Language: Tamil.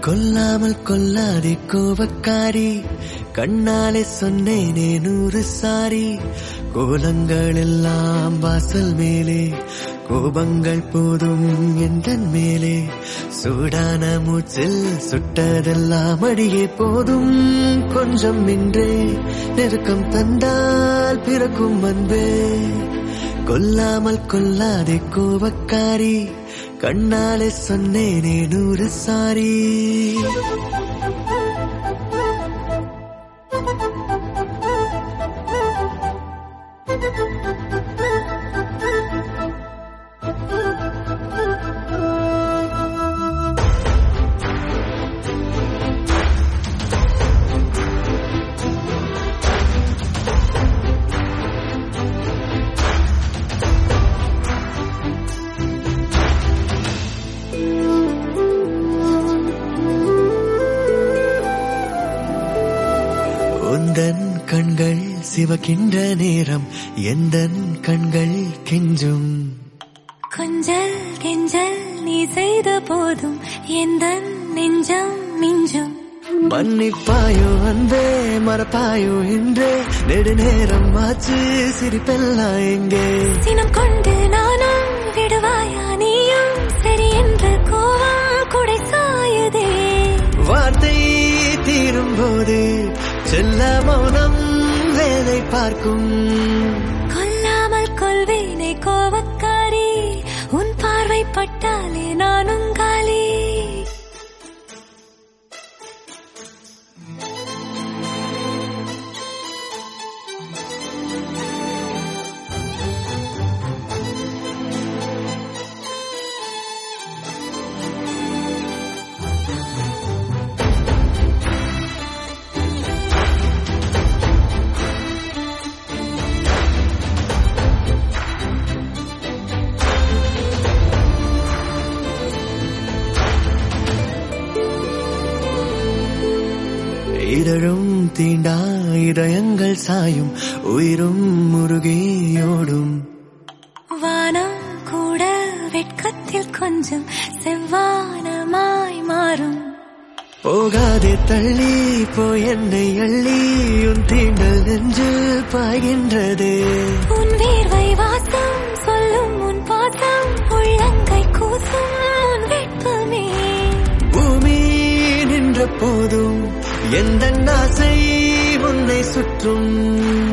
கொல்லாமல் கொல்லாதே கோபக்காரி, கண்ணாலே சொன்னேனே 100 சாரி. கோலங்கள் எல்லாம் வாசல் மேலே, கோபங்கள் போதும் எந்தன் மேலே. சூடான மூச்சில் சுட்டதெல்லாம் அடியே போதும். கொஞ்சம் இன்றே நெருக்கம் தந்தால் பிறக்கும் அன்பே. கொல்லாமல் கொல்லாதே கோபக்காரி, கண்ணாலே சொன்னேனே 100 சாரி. உந்தன் கண்கள் சிவக்கின்ற நேரம் எந்தன் கண்கள் கெஞ்சும். கொஞ்சல் கெஞ்சல் நீ செய்த போதும் எந்தன் நெஞ்சம் மிஞ்சும். மன்னிப்பாயோ அன்பே மறப்பாயோ இன்றே, நெடுநேரம் ஆச்சு சிரிப்பெல்லாம் எங்கே. தினம் கொண்டு நானும் விடுவாயா நீயும், சரி என்று கோவம் குடை சாயுதே. வார்த்தை தீரும் போது செல்ல மௌனம் வேலை பார்க்கும். கொல்லாமல் கொள்வேனே கோபக்காரி, உன் பார்வை பட்டாலே நானும் காலி. இதழும் தீண்டா இதயங்கள் சாயும், உயிரும் முருகியோடும். வானம் கூட வெட்கத்தில் கொஞ்சம் செவ்வானமாய் மாறும். போகாதே தள்ளி போய் என்னை அள்ளி, உன் தீண்டல் நெஞ்சில் பாய்கின்றதே. உன் வேர்வை வாசம் சொல்லும் உன் பாசம், உள்ளங்கை கூசும் உன் வெட்பமே. பூமி நின்ற போதும் எந்த ஆசை உன்னை சுற்றும்.